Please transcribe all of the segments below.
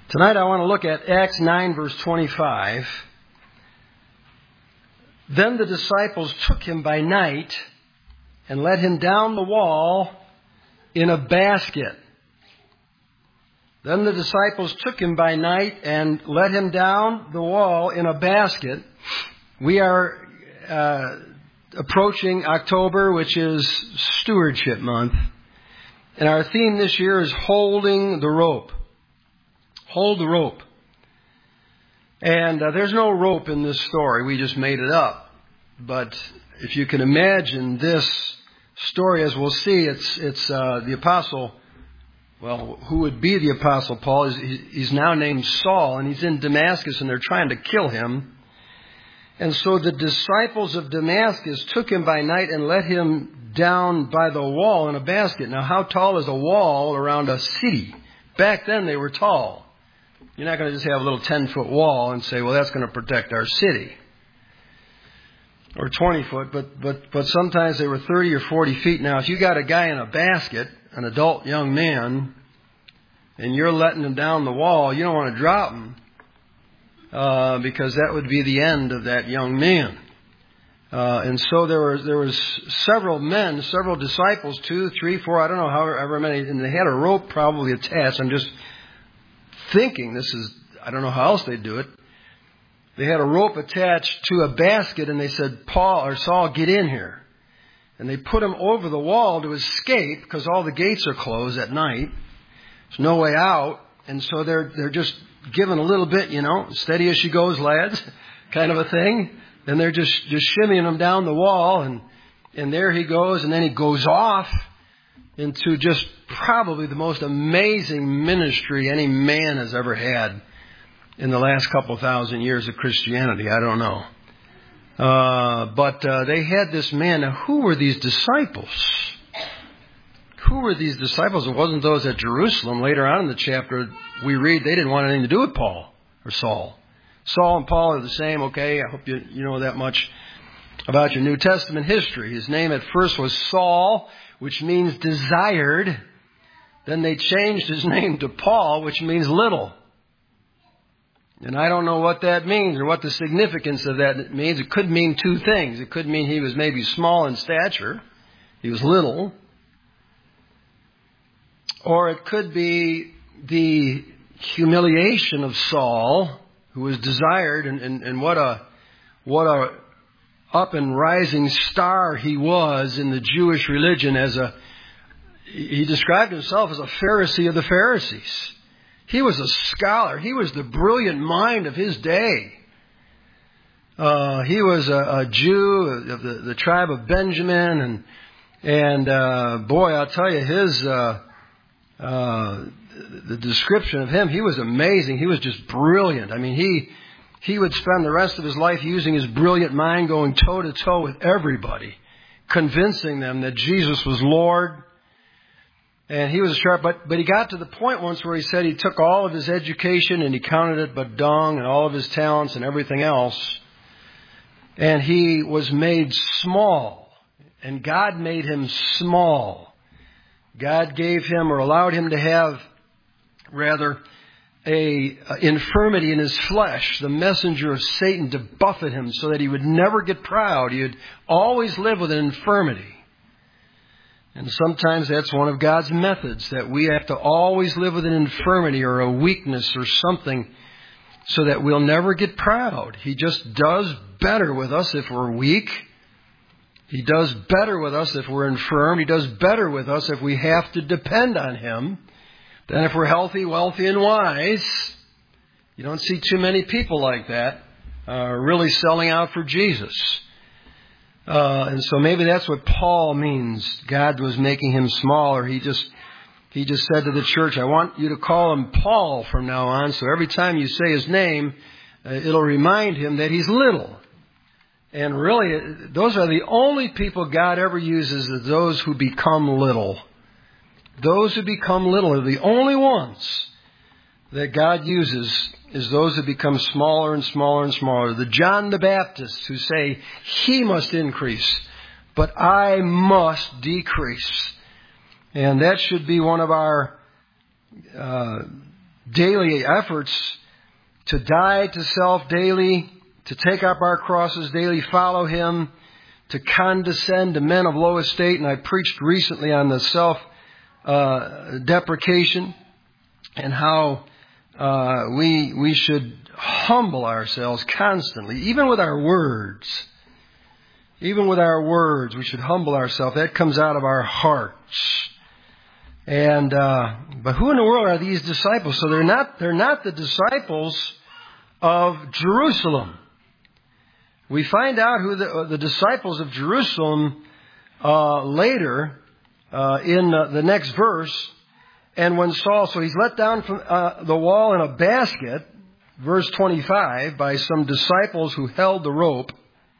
Tonight I want to look at Acts 9, verse 25. Then the disciples took him by night and let him down the wall in a basket. Then the disciples took him by night and let him down the wall in a basket. We are approaching October, which is Stewardship Month. And our theme this year is holding the rope. Hold the rope. And there's no rope in this story. We just made it up. But if you can imagine this story, as we'll see, it's the apostle, well, who would be the apostle Paul? He's now named Saul, and he's in Damascus, and they're trying to kill him. And so the disciples of Damascus took him by night and let him down by the wall in a basket. Now, how tall is a wall around a city? Back then, they were tall. You're not going to just have a little 10-foot wall and say, well, that's going to protect our city. Or 20 foot, but sometimes they were 30 or 40 feet. Now, if you got a guy in a basket, an adult young man, and you're letting him down the wall, you don't want to drop him because that would be the end of that young man. And so there was several men, several disciples, 2, 3, 4, I don't know however many, and they had a rope probably attached. I'm just thinking I don't know how else they do it. They had a rope attached to a basket, and they said, Saul, get in here. And they put him over the wall to escape because all the gates are closed at night. There's no way out. And so they're just giving a little bit, steady as she goes, lads, kind of a thing. And they're just shimmying him down the wall, and there he goes, and then he goes off into just probably the most amazing ministry any man has ever had in the last couple thousand years of Christianity. I don't know. But they had this man. Now, who were these disciples? Who were these disciples? It wasn't those at Jerusalem. Later on in the chapter, we read they didn't want anything to do with Paul or Saul. Saul and Paul are the same, okay? I hope you know that much about your New Testament history. His name at first was Saul, which means desired. Then they changed his name to Paul, which means little. And I don't know what that means or what the significance of that means. It could mean two things. It could mean he was maybe small in stature. He was little. Or it could be the humiliation of Saul, who was desired, and what a up and rising star he was in the Jewish religion. He described himself as a Pharisee of the Pharisees. He was a scholar. He was the brilliant mind of his day. He was a Jew of the tribe of Benjamin, and boy, I'll tell you, the description of him, he was amazing. He was just brilliant. I mean, he would spend the rest of his life using his brilliant mind, going toe to toe with everybody, convincing them that Jesus was Lord. And he was sharp, but he got to the point once where he said he took all of his education and he counted it but dung, and all of his talents and everything else. And he was made small. And God made him small. God gave him, or allowed him to have, rather, a infirmity in his flesh, the messenger of Satan to buffet him so that he would never get proud. He would always live with an infirmity. And sometimes that's one of God's methods, that we have to always live with an infirmity or a weakness or something so that we'll never get proud. He just does better with us if we're weak. He does better with us if we're infirm. He does better with us if we have to depend on Him than if we're healthy, wealthy, and wise. You don't see too many people like that really selling out for Jesus. And so maybe that's what Paul means. God was making him smaller. He just said to the church, I want you to call him Paul from now on. So every time you say his name, it'll remind him that he's little. And really, those are the only people God ever uses, is those who become little. Those who become little are the only ones that God uses, is those who become smaller and smaller and smaller. The John the Baptist who say, he must increase, but I must decrease. And that should be one of our daily efforts to die to self daily, to take up our crosses daily, follow Him, to condescend to men of low estate. And I preached recently on the self-deprecation and how we should humble ourselves constantly, even with our words. Even with our words, we should humble ourselves. That comes out of our hearts. And but who in the world are these disciples? So they're not the disciples of Jerusalem. We find out who the disciples of Jerusalem later in the next verse. And when Saul, so he's let down from the wall in a basket, verse 25, by some disciples who held the rope.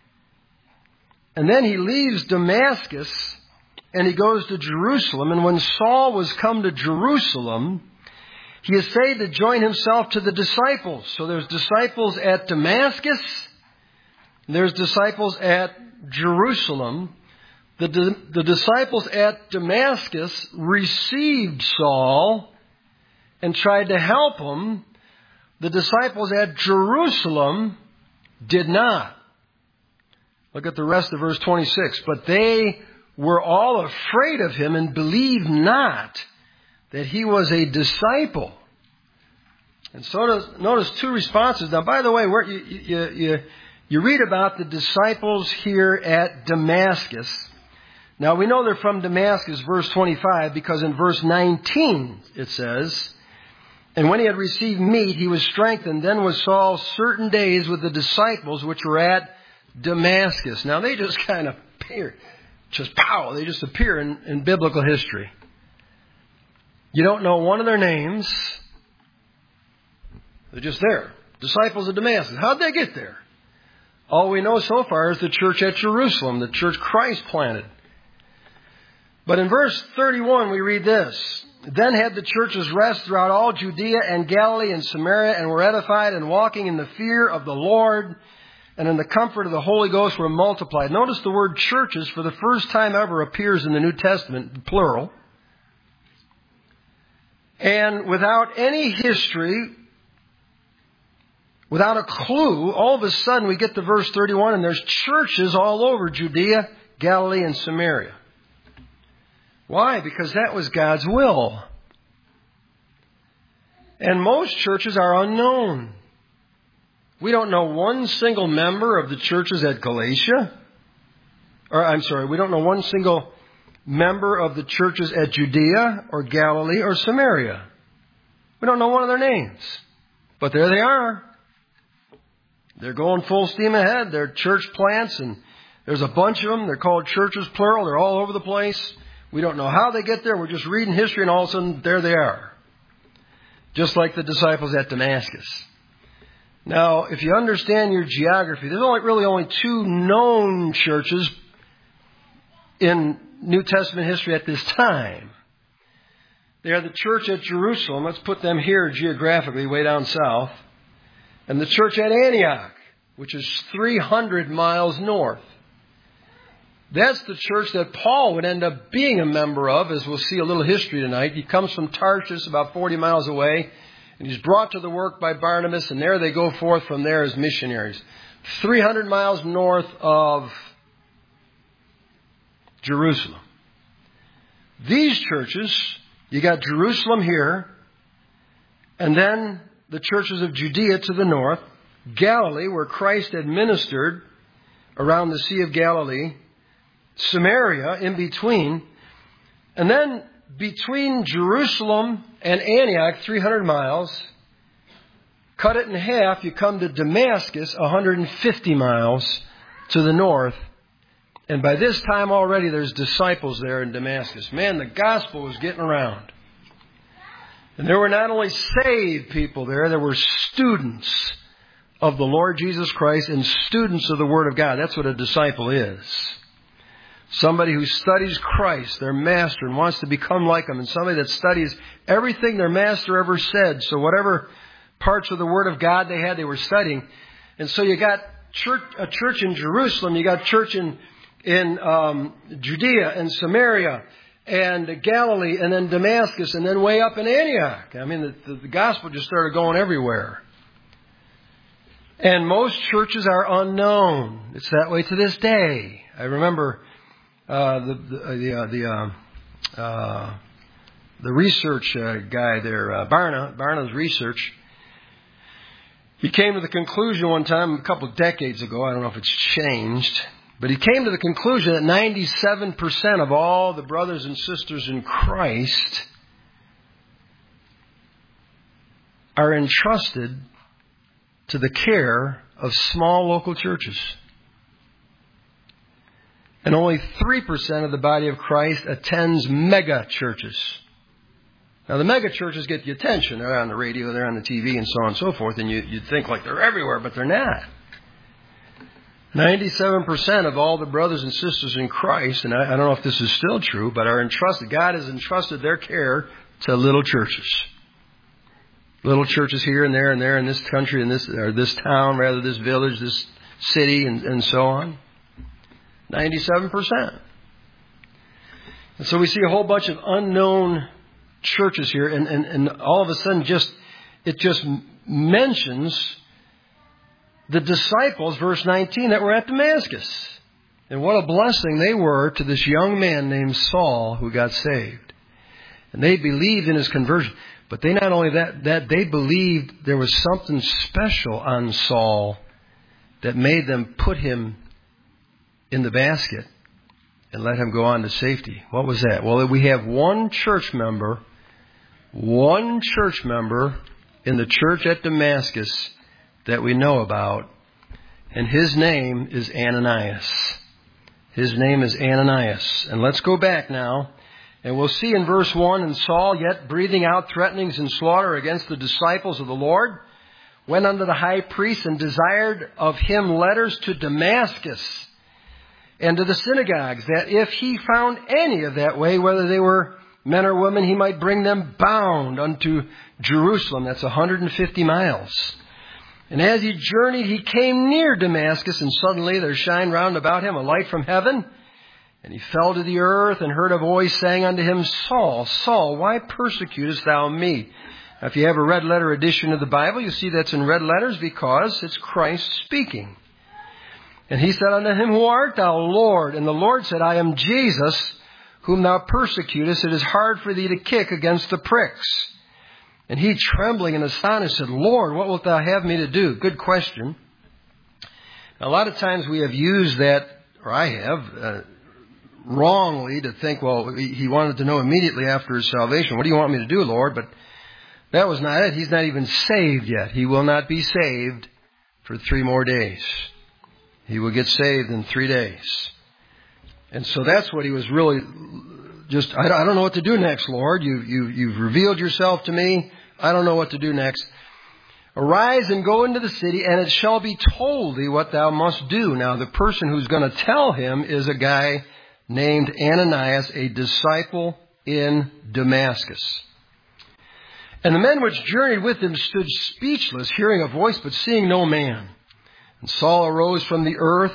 And then he leaves Damascus and he goes to Jerusalem. And when Saul was come to Jerusalem, he essayed to join himself to the disciples. So there's disciples at Damascus. There's disciples at Jerusalem. The disciples at Damascus received Saul and tried to help him. The disciples at Jerusalem did not. Look at the rest of verse 26. But they were all afraid of him and believed not that he was a disciple. And so notice two responses. Now, by the way, you read about the disciples here at Damascus. Now, we know they're from Damascus, verse 25, because in verse 19 it says, and when he had received meat, he was strengthened. Then was Saul certain days with the disciples which were at Damascus. Now, they just kind of appear, they just appear in biblical history. You don't know one of their names. They're just there. Disciples of Damascus. How'd they get there? All we know so far is the church at Jerusalem, the church Christ planted. But in verse 31 we read this. Then had the churches rest throughout all Judea and Galilee and Samaria, and were edified, and walking in the fear of the Lord and in the comfort of the Holy Ghost were multiplied. Notice the word churches for the first time ever appears in the New Testament, plural. And without any history, without a clue, all of a sudden we get to verse 31 and there's churches all over Judea, Galilee, and Samaria. Why? Because that was God's will. And most churches are unknown. We don't know one single member of the churches at Galatia. We don't know one single member of the churches at Judea or Galilee or Samaria. We don't know one of their names. But there they are. They're going full steam ahead. They're church plants, and there's a bunch of them. They're called churches, plural. They're all over the place. We don't know how they get there. We're just reading history, and all of a sudden, there they are. Just like the disciples at Damascus. Now, if you understand your geography, there's only two known churches in New Testament history at this time. They are the church at Jerusalem. Let's put them here geographically, way down south. And the church at Antioch, which is 300 miles north. That's the church that Paul would end up being a member of, as we'll see a little history tonight. He comes from Tarshish, about 40 miles away, and he's brought to the work by Barnabas, and there they go forth from there as missionaries. 300 miles north of Jerusalem. These churches, you got Jerusalem here, and then the churches of Judea to the north, Galilee, where Christ had ministered around the Sea of Galilee, Samaria in between, and then between Jerusalem and Antioch, 300 miles, cut it in half, you come to Damascus, 150 miles to the north. And by this time already there's disciples there in Damascus. Man, the gospel was getting around. And there were not only saved people there were students of the Lord Jesus Christ and students of the Word of God. That's what a disciple is. Somebody who studies Christ, their master, and wants to become like Him. And somebody that studies everything their master ever said. So whatever parts of the Word of God they had, they were studying. And so you got a church in Jerusalem. You got church in Judea and Samaria. and Galilee, and then Damascus, and then way up in Antioch. I mean, the gospel just started going everywhere. And most churches are unknown. It's that way to this day. I remember the research guy there, Barna's research. He came to the conclusion one time, a couple of decades ago, I don't know if it's changed, but he came to the conclusion that 97% of all the brothers and sisters in Christ are entrusted to the care of small local churches. And only 3% of the body of Christ attends mega churches. Now, the mega churches get the attention. They're on the radio, they're on the TV, and so on and so forth, and you'd think like they're everywhere, but they're not. 97% of all the brothers and sisters in Christ, and I don't know if this is still true, but are entrusted. God has entrusted their care to little churches. Little churches here and there in this country, in this town, rather this village, this city, and so on. 97%. And so we see a whole bunch of unknown churches here, and all of a sudden it just mentions the disciples, verse 19, that were at Damascus. And what a blessing they were to this young man named Saul who got saved. And they believed in his conversion. But they not only that they believed there was something special on Saul that made them put him in the basket and let him go on to safety. What was that? Well, we have one church member in the church at Damascus that we know about, and his name is Ananias. His name is Ananias. And let's go back now, and we'll see in verse 1, and Saul, yet breathing out threatenings and slaughter against the disciples of the Lord, went unto the high priest and desired of him letters to Damascus and to the synagogues, that if he found any of that way, whether they were men or women, he might bring them bound unto Jerusalem. That's 150 miles. And as he journeyed, he came near Damascus, and suddenly there shined round about him a light from heaven. And he fell to the earth and heard a voice saying unto him, Saul, Saul, why persecutest thou me? Now, if you have a red letter edition of the Bible, you see that's in red letters because it's Christ speaking. And he said unto him, Who art thou, Lord? And the Lord said, I am Jesus, whom thou persecutest. It is hard for thee to kick against the pricks. And he, trembling and astonished, said, Lord, what wilt thou have me to do? Good question. Now, a lot of times we have used that, or I have, wrongly to think, well, he wanted to know immediately after his salvation, what do you want me to do, Lord? But that was not it. He's not even saved yet. He will not be saved for 3 more days. He will get saved in 3 days. And so that's what he was really just, I don't know what to do next, Lord. You've revealed yourself to me. I don't know what to do next. Arise and go into the city, and it shall be told thee what thou must do. Now, the person who's going to tell him is a guy named Ananias, a disciple in Damascus. And the men which journeyed with him stood speechless, hearing a voice, but seeing no man. And Saul arose from the earth,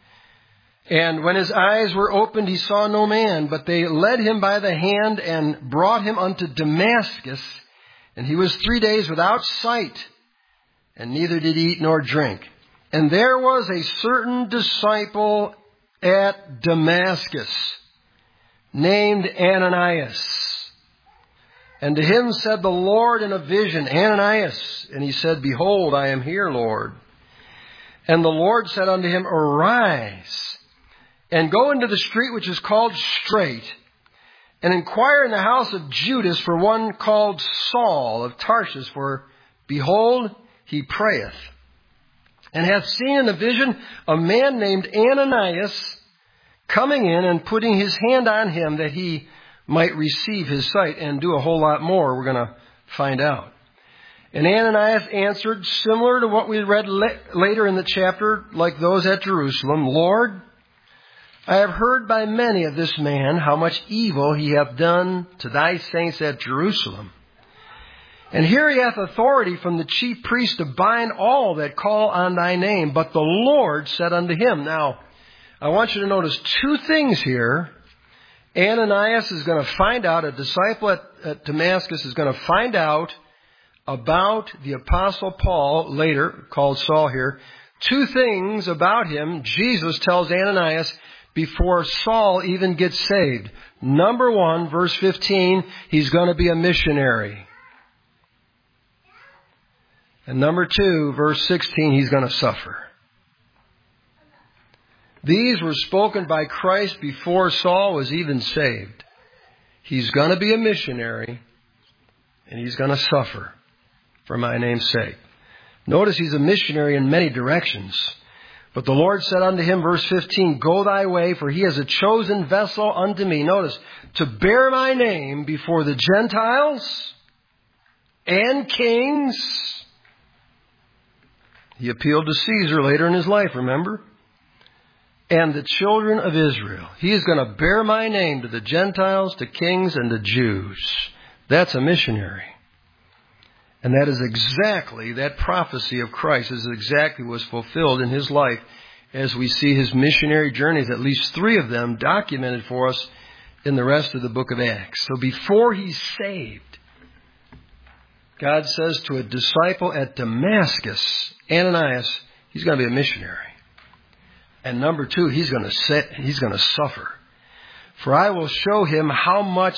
and when his eyes were opened, he saw no man, but they led him by the hand and brought him unto Damascus. And he was 3 days without sight, and neither did eat nor drink. And there was a certain disciple at Damascus, named Ananias. And to him said the Lord in a vision, Ananias. And he said, Behold, I am here, Lord. And the Lord said unto him, Arise, and go into the street which is called Straight, and inquire in the house of Judas for one called Saul of Tarsus, for behold, he prayeth, and hath seen in a vision a man named Ananias coming in and putting his hand on him that he might receive his sight, and do a whole lot more we're going to find out. And Ananias answered, similar to what we read later in the chapter, like those at Jerusalem, Lord, I have heard by many of this man how much evil he hath done to thy saints at Jerusalem. And here he hath authority from the chief priest to bind all that call on thy name. But the Lord said unto him. Now, I want you to notice 2 things here. Ananias is going to find out, a disciple at Damascus is going to find out about the Apostle Paul, later called Saul here. 2 things about him Jesus tells Ananias before Saul even gets saved. Number 1, verse 15, he's going to be a missionary. And number 2, verse 16, he's going to suffer. These were spoken by Christ before Saul was even saved. He's going to be a missionary, and he's going to suffer for my name's sake. Notice he's a missionary in many directions. But the Lord said unto him, verse 15, Go thy way, for he is a chosen vessel unto me. Notice, to bear my name before the Gentiles and kings. He appealed to Caesar later in his life, remember? And the children of Israel. He is going to bear my name to the Gentiles, to kings, and to Jews. That's a missionary. And that is exactly, that prophecy of Christ is exactly was fulfilled in his life as we see his missionary journeys, at least 3 of them documented for us in the rest of the book of Acts. So before he's saved, God says to a disciple at Damascus, Ananias, he's going to be a missionary. And number 2, he's going to suffer. For I will show him how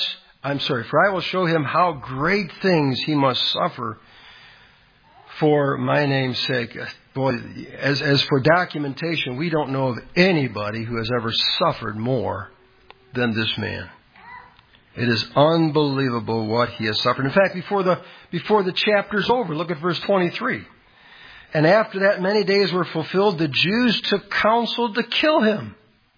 great things he must suffer for my name's sake. Boy, as for documentation, we don't know of anybody who has ever suffered more than this man. It is unbelievable what he has suffered. In fact, before the chapter's over, look at verse 23. And after that many days were fulfilled, the Jews took counsel to kill him.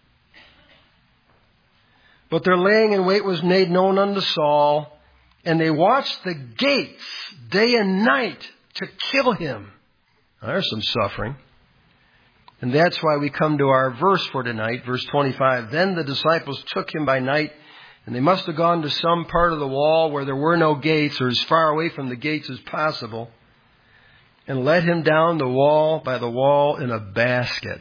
But their laying in wait was made known unto Saul, and they watched the gates day and night to kill him. Now, there's some suffering. And that's why we come to our verse for tonight, verse 25. Then the disciples took him by night, and they must have gone to some part of the wall where there were no gates, or as far away from the gates as possible, and let him down by the wall in a basket.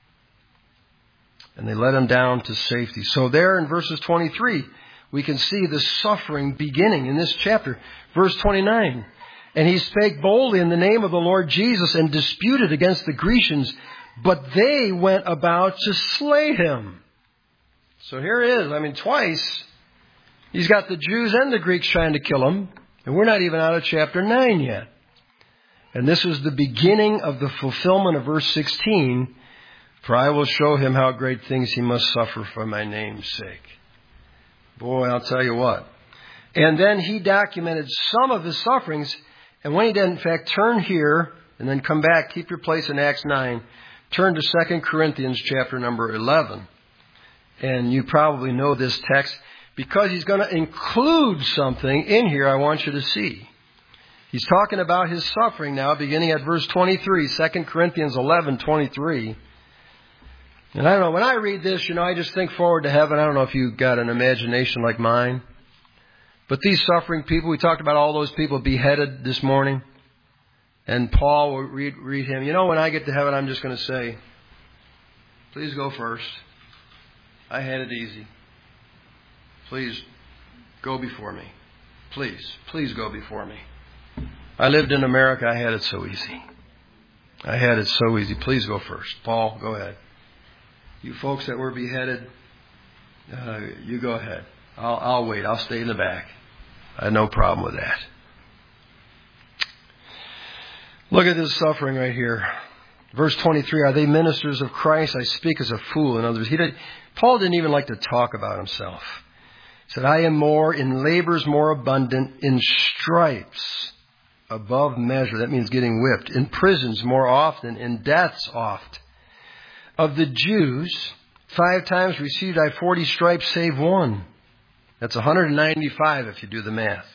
And they let him down to safety. So there in verses 23, we can see the suffering beginning in this chapter. Verse 29, And he spake boldly in the name of the Lord Jesus and disputed against the Grecians, but they went about to slay him. So here it is. Twice he's got the Jews and the Greeks trying to kill him. And we're not even out of chapter 9 yet. And this is the beginning of the fulfillment of verse 16. For I will show him how great things he must suffer for my name's sake. Boy, I'll tell you what. And then he documented some of his sufferings. And when he did, in fact, turn here and then come back, keep your place in Acts 9. Turn to 2 Corinthians chapter number 11. And you probably know this text because he's going to include something in here I want you to see. He's talking about his suffering now, beginning at verse 23, 2 Corinthians 11:23. And I don't know, when I read this, I just think forward to heaven. I don't know if you've got an imagination like mine. But these suffering people, we talked about all those people beheaded this morning. And Paul will read him. When I get to heaven, I'm just going to say, please go first. I had it easy. Please go before me. Please go before me. I lived in America. I had it so easy. Please go first. Paul, go ahead. You folks that were beheaded, you go ahead. I'll wait. I'll stay in the back. I had no problem with that. Look at this suffering right here. Verse 23, are they ministers of Christ? I speak as a fool. In other words, Paul didn't even like to talk about himself. He said, I am more in labors more abundant, in stripes above measure. That means getting whipped. In prisons more often, in deaths oft. Of the Jews, 5 times received I 40 stripes save one. That's 195 if you do the math.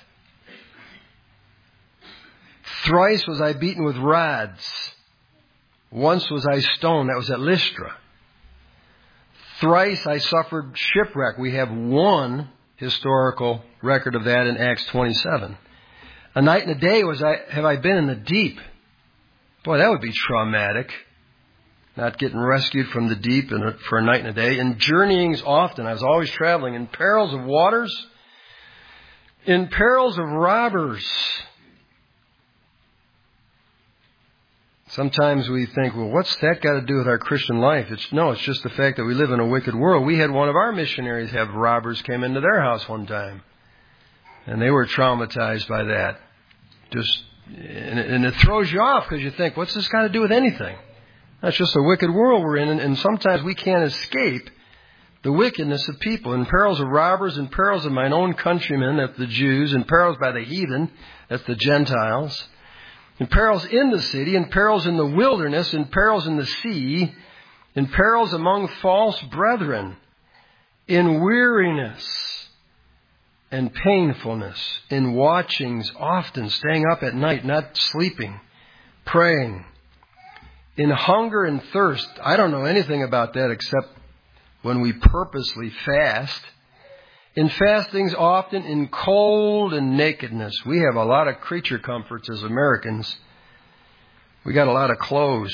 Thrice was I beaten with rods. Once was I stoned. That was at Lystra. Thrice I suffered shipwreck. We have one historical record of that in Acts 27. A night and a day have I been in the deep. Boy, that would be traumatic. not getting rescued from the deep for a night and a day. In journeyings often, I was always traveling, in perils of waters, in perils of robbers. Sometimes we think, well, what's that got to do with our Christian life? It's just the fact that we live in a wicked world. We had one of our missionaries have robbers came into their house one time. And they were traumatized by that. And it throws you off because you think, what's this got to do with anything? That's just a wicked world we're in. And sometimes we can't escape the wickedness of people. In perils of robbers, in perils of mine own countrymen, that's the Jews, in perils by the heathen, that's the Gentiles, in perils in the city, in perils in the wilderness, in perils in the sea, in perils among false brethren, in weariness and painfulness, in watchings, often staying up at night, not sleeping, praying, in hunger and thirst. I don't know anything about that except when we purposely fast. In fastings often, in cold and nakedness. We have a lot of creature comforts as Americans. We got a lot of clothes.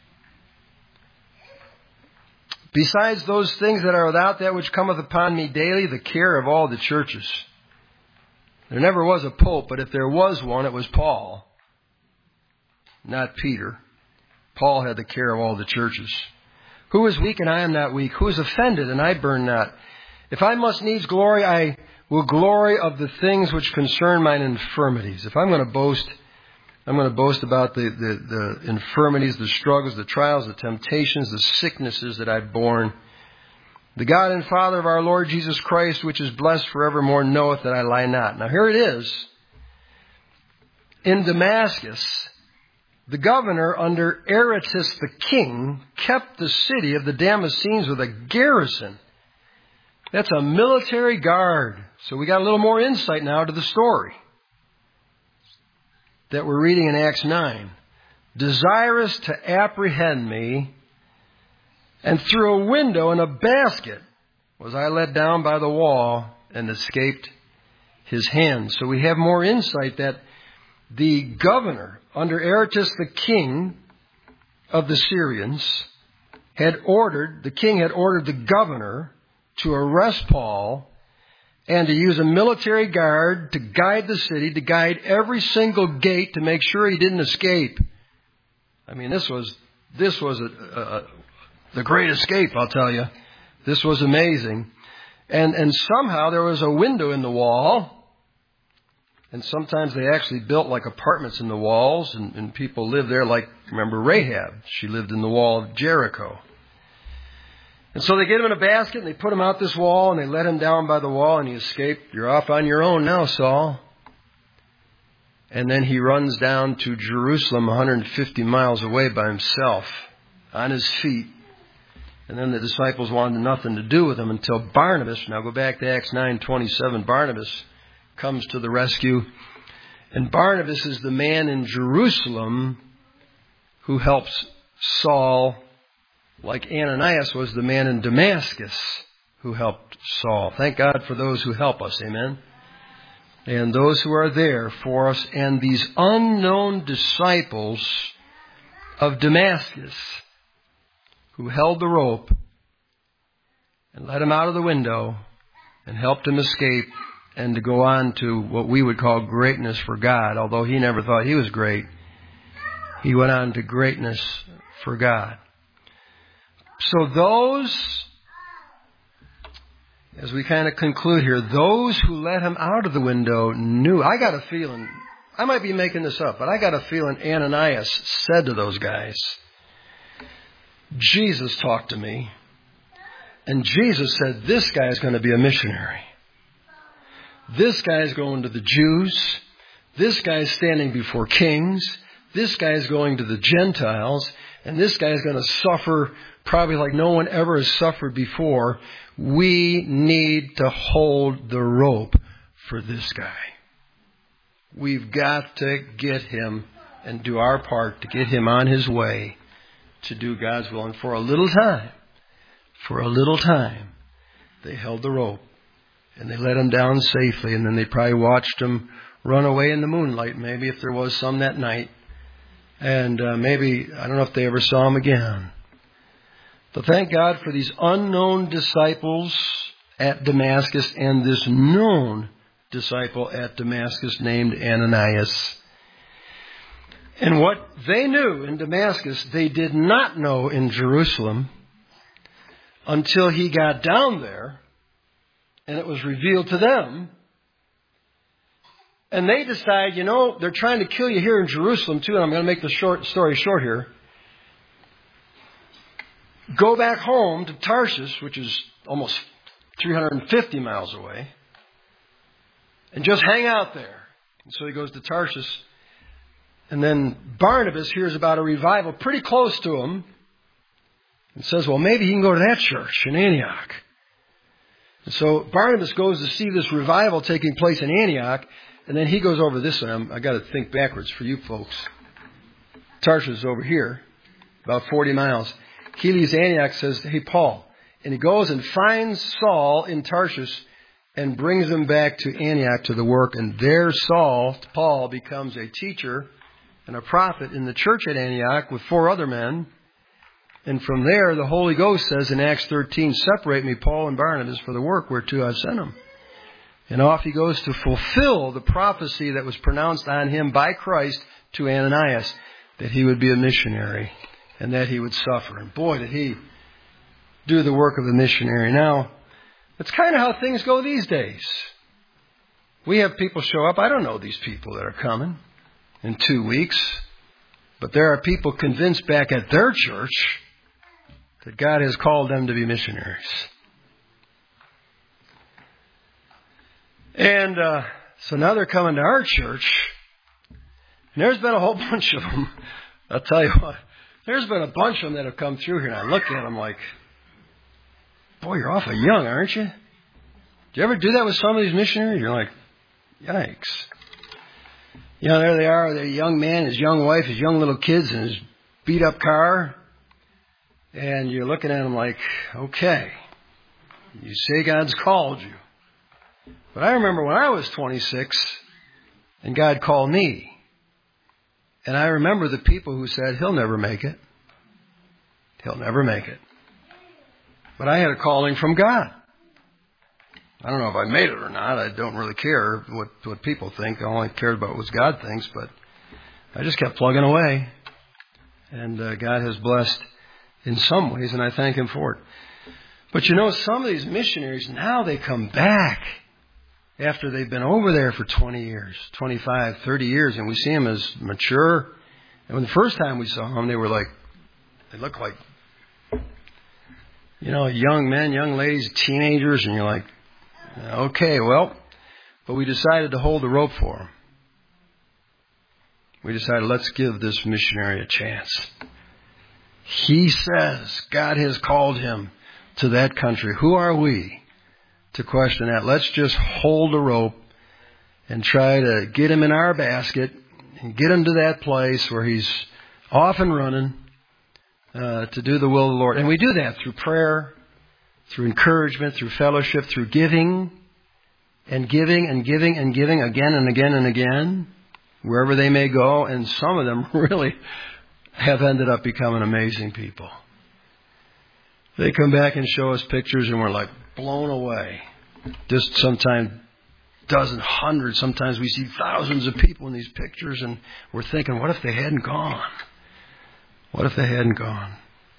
Besides those things that are without, that which cometh upon me daily, the care of all the churches. There never was a pope, but if there was one, it was Paul, not Peter. Paul had the care of all the churches. Who is weak and I am not weak? Who is offended and I burn not? If I must needs glory, I will glory of the things which concern mine infirmities. If I'm going to boast, I'm going to boast about the infirmities, the struggles, the trials, the temptations, the sicknesses that I've borne. The God and Father of our Lord Jesus Christ, which is blessed forevermore, knoweth that I lie not. Now here it is. In Damascus, the governor under Aretas the king kept the city of the Damascenes with a garrison. That's a military guard. So we got a little more insight now to the story that we're reading in Acts 9. Desirous to apprehend me, and through a window in a basket was I let down by the wall and escaped his hand. So we have more insight that the governor under Aretas the king of the Syrians the king had ordered the governor to arrest Paul and to use a military guard to guide the city, to guide every single gate to make sure he didn't escape. I mean, this was the great escape, I'll tell you. This was amazing. And somehow there was a window in the wall. And sometimes they actually built like apartments in the walls. And people lived there like, remember Rahab. She lived in the wall of Jericho. And so they get him in a basket and they put him out this wall and they let him down by the wall and he escaped. You're off on your own now, Saul. And then he runs down to Jerusalem 150 miles away by himself on his feet. And then the disciples wanted nothing to do with him until Barnabas, now go back to Acts 9:27, Barnabas comes to the rescue. And Barnabas is the man in Jerusalem who helps Saul, like Ananias was the man in Damascus who helped Saul. Thank God for those who help us, amen? And those who are there for us, and these unknown disciples of Damascus who held the rope and let him out of the window and helped him escape and to go on to what we would call greatness for God. Although he never thought he was great, he went on to greatness for God. So those, as we kind of conclude here, those who let him out of the window knew. I got a feeling, I might be making this up, but I got a feeling Ananias said to those guys, Jesus talked to me, and Jesus said, this guy is going to be a missionary. This guy is going to the Jews. This guy is standing before kings. This guy is going to the Gentiles. And this guy is going to suffer probably like no one ever has suffered before. We need to hold the rope for this guy. We've got to get him and do our part to get him on his way to do God's will. And for a little time, they held the rope and they let him down safely. And then they probably watched him run away in the moonlight, maybe if there was some that night. And maybe, I don't know if they ever saw him again. So thank God for these unknown disciples at Damascus and this known disciple at Damascus named Ananias. And what they knew in Damascus, they did not know in Jerusalem until he got down there and it was revealed to them. And they decide, they're trying to kill you here in Jerusalem too, and I'm going to make the story short here. Go back home to Tarshish, which is almost 350 miles away, and just hang out there. And so he goes to Tarshish. And then Barnabas hears about a revival pretty close to him and says, well, maybe he can go to that church in Antioch. And so Barnabas goes to see this revival taking place in Antioch. And then he goes over this way. I got to think backwards for you folks. Tarshish is over here, about 40 miles. He leaves Antioch, says, hey, Paul. And he goes and finds Saul in Tarshish and brings him back to Antioch to the work. And there Paul, becomes a teacher and a prophet in the church at Antioch with 4 other men. And from there, the Holy Ghost says in Acts 13, separate me, Paul and Barnabas, for the work whereto I've sent them. And off he goes to fulfill the prophecy that was pronounced on him by Christ to Ananias, that he would be a missionary and that he would suffer. And boy, did he do the work of a missionary. Now, that's kind of how things go these days. We have people show up. I don't know these people that are coming in 2 weeks. But there are people convinced back at their church that God has called them to be missionaries. And so now they're coming to our church. And there's been a whole bunch of them. I'll tell you what. There's been a bunch of them that have come through here. And I look at them like, boy, you're awfully young, aren't you? Do you ever do that with some of these missionaries? You're like, yikes. There they are, the young man, his young wife, his young little kids, and his beat-up car. And you're looking at them like, okay, you say God's called you. But I remember when I was 26, and God called me. And I remember the people who said, he'll never make it. He'll never make it. But I had a calling from God. I don't know if I made it or not. I don't really care what people think. I only cared about what God thinks. But I just kept plugging away. And God has blessed in some ways, and I thank Him for it. But some of these missionaries, now they come back after they've been over there for 20 years, 25, 30 years, and we see them as mature. And when the first time we saw them, they looked like, young men, young ladies, teenagers, and you're like, okay, but we decided to hold the rope for them. We decided, let's give this missionary a chance. He says God has called him to that country. Who are we to question that? Let's just hold the rope and try to get him in our basket and get him to that place where he's off and running to do the will of the Lord. And we do that through prayer, through encouragement, through fellowship, through giving and giving and giving and giving again and again and again, wherever they may go. And some of them really have ended up becoming amazing people. They come back and show us pictures and we're like blown away. Just sometimes dozens, hundreds, sometimes we see thousands of people in these pictures and we're thinking, what if they hadn't gone? What if they hadn't gone?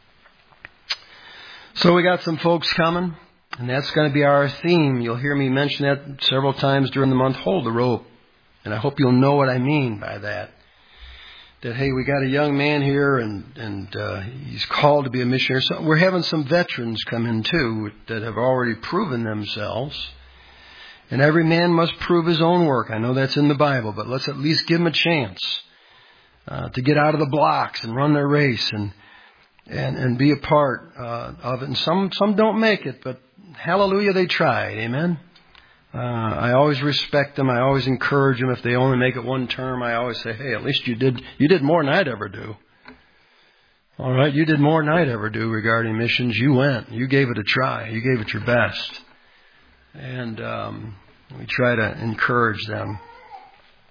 So we got some folks coming, and that's going to be our theme. You'll hear me mention that several times during the month, hold the rope. And I hope you'll know what I mean by that. That, hey, we got a young man here, and he's called to be a missionary. So we're having some veterans come in, too, that have already proven themselves. And every man must prove his own work. I know that's in the Bible, but let's at least give them a chance to get out of the blocks and run their race and be a part of it. And some don't make it, but hallelujah, they tried. Amen. I always respect them. I always encourage them. If they only make it one term, I always say, hey, at least you did more than I'd ever do. All right, you did more than I'd ever do regarding missions. You went. You gave it a try. You gave it your best. And we try to encourage them.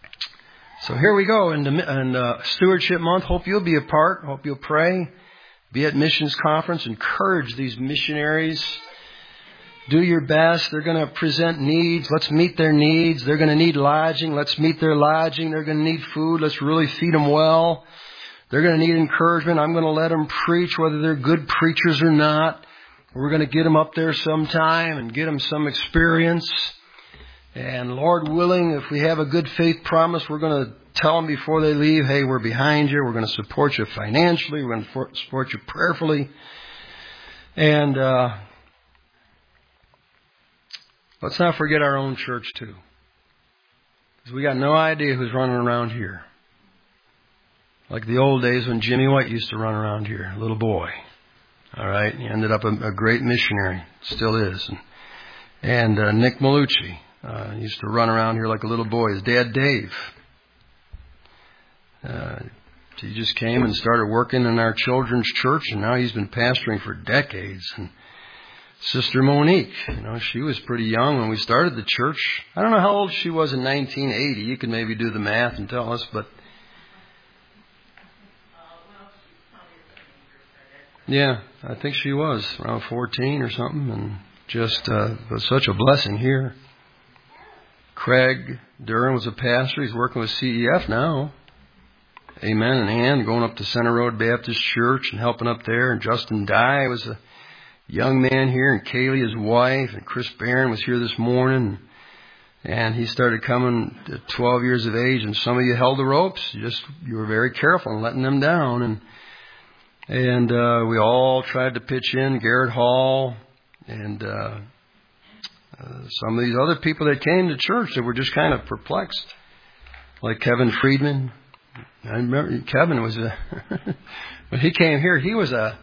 So here we go in Stewardship Month. Hope you'll be a part. Hope you'll pray. Be at missions conference. Encourage these missionaries. Do your best. They're going to present needs. Let's meet their needs. They're going to need lodging. Let's meet their lodging. They're going to need food. Let's really feed them well. They're going to need encouragement. I'm going to let them preach, whether they're good preachers or not. We're going to get them up there sometime and get them some experience. And Lord willing, if we have a good faith promise, we're going to tell them before they leave, hey, we're behind you. We're going to support you financially. We're going to support you prayerfully. And let's not forget our own church, too. Because we got no idea who's running around here. Like the old days when Jimmy White used to run around here, a little boy. All right? He ended up a great missionary. Still is. And Nick Malucci used to run around here like a little boy. His dad, Dave. He just came and started working in our children's church, and now he's been pastoring for decades. And Sister Monique, she was pretty young when we started the church. I don't know how old she was in 1980. You could maybe do the math and tell us, but yeah, I think she was around 14 or something, and just was such a blessing here. Craig Duran was a pastor. He's working with CEF now. Amen. And Ann going up to Center Road Baptist Church and helping up there. And Justin Dye was a young man here, and Kaylee, his wife, and Chris Barron was here this morning. And he started coming at 12 years of age, and some of you held the ropes. You were very careful in letting them down. And we all tried to pitch in. Garrett Hall and some of these other people that came to church that were just kind of perplexed, like Kevin Friedman. I remember Kevin was when he came here, he was a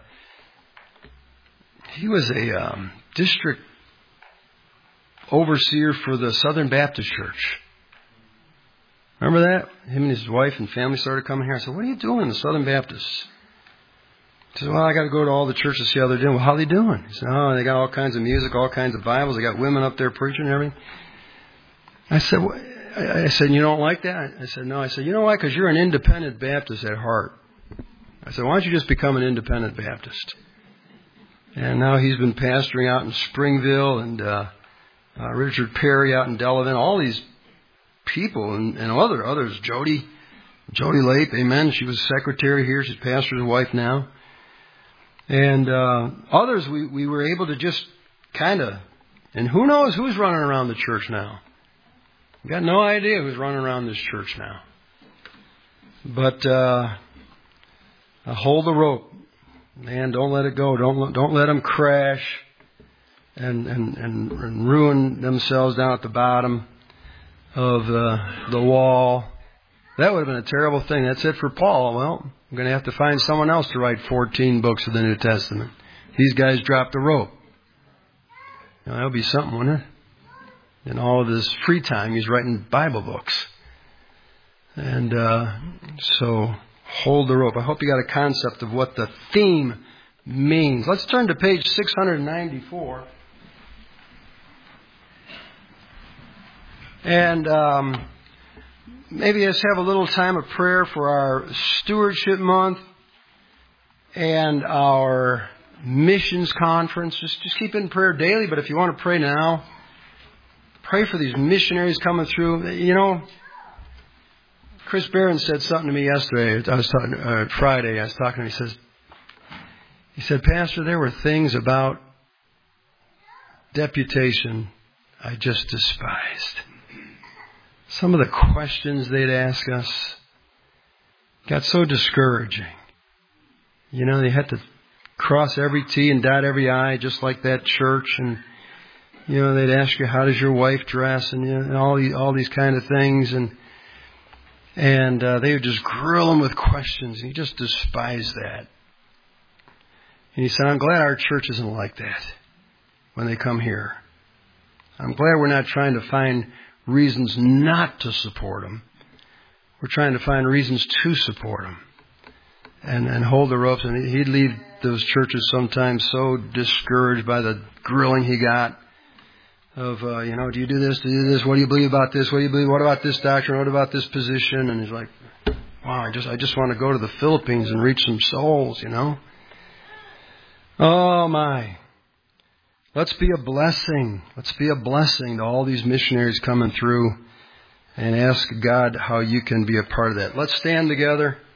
district overseer for the Southern Baptist Church. Remember that? Him and his wife and family started coming here. I said, what are you doing in the Southern Baptists? He said, well, I got to go to all the churches to see how they're doing. Well, how are they doing? He said, oh, they got all kinds of music, all kinds of Bibles. They got women up there preaching and everything. I said, you don't like that? I said, no. I said, you know why? Because you're an independent Baptist at heart. I said, why don't you just become an independent Baptist? And now he's been pastoring out in Springville, and Richard Perry out in Delavan. All these people and others. Jody Lape, amen. She was secretary here. She's pastor's wife now. And others, we were able to just kind of, and who knows who's running around the church now. We got no idea who's running around this church now. But hold the rope, man. Don't let it go. Don't let them crash and ruin themselves down at the bottom of the wall. That would have been a terrible thing. That's it for Paul. Well, I'm going to have to find someone else to write 14 books of the New Testament. These guys dropped the rope. That would be something, wouldn't it? In all of his free time, he's writing Bible books. And so, hold the rope. I hope you got a concept of what the theme means. Let's turn to page 694. And maybe let's have a little time of prayer for our stewardship month and our missions conference. Just keep in prayer daily, but if you want to pray now, pray for these missionaries coming through. Chris Barron said something to me yesterday. Friday. I was talking to him. He said, Pastor, there were things about deputation I just despised. Some of the questions they'd ask us got so discouraging. They had to cross every T and dot every I, just like that church. And, they'd ask you, how does your wife dress? And all these kind of things. And they would just grill him with questions. And he just despised that. And he said, I'm glad our church isn't like that when they come here. I'm glad we're not trying to find reasons not to support them. We're trying to find reasons to support them and hold the ropes. And he'd leave those churches sometimes so discouraged by the grilling he got of, do you do this? Do you do this? What do you believe about this? What do you believe? What about this doctrine? What about this position? And he's like, wow, I just want to go to the Philippines and reach some souls, Oh my. Let's be a blessing. Let's be a blessing to all these missionaries coming through, and ask God how you can be a part of that. Let's stand together.